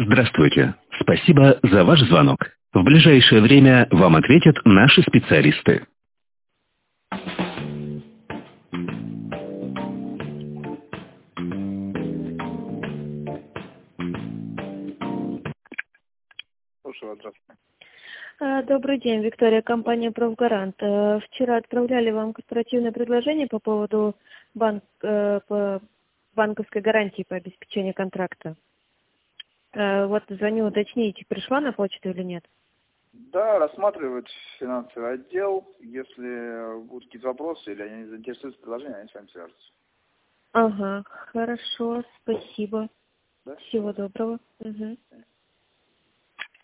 Здравствуйте. Спасибо за ваш звонок. В ближайшее время вам ответят наши специалисты. Слушаю вас, здравствуйте. Добрый день, Виктория, компания «Профгарант». Вчера отправляли вам корпоративное предложение по поводу по банковской гарантии по обеспечению контракта. Вот звоню уточнить, пришла на почту или нет? Да, рассматривает финансовый отдел. Если будут какие-то вопросы или они заинтересуются предложением, они с вами свяжутся. Ага, хорошо, спасибо. Да? Всего доброго. Угу.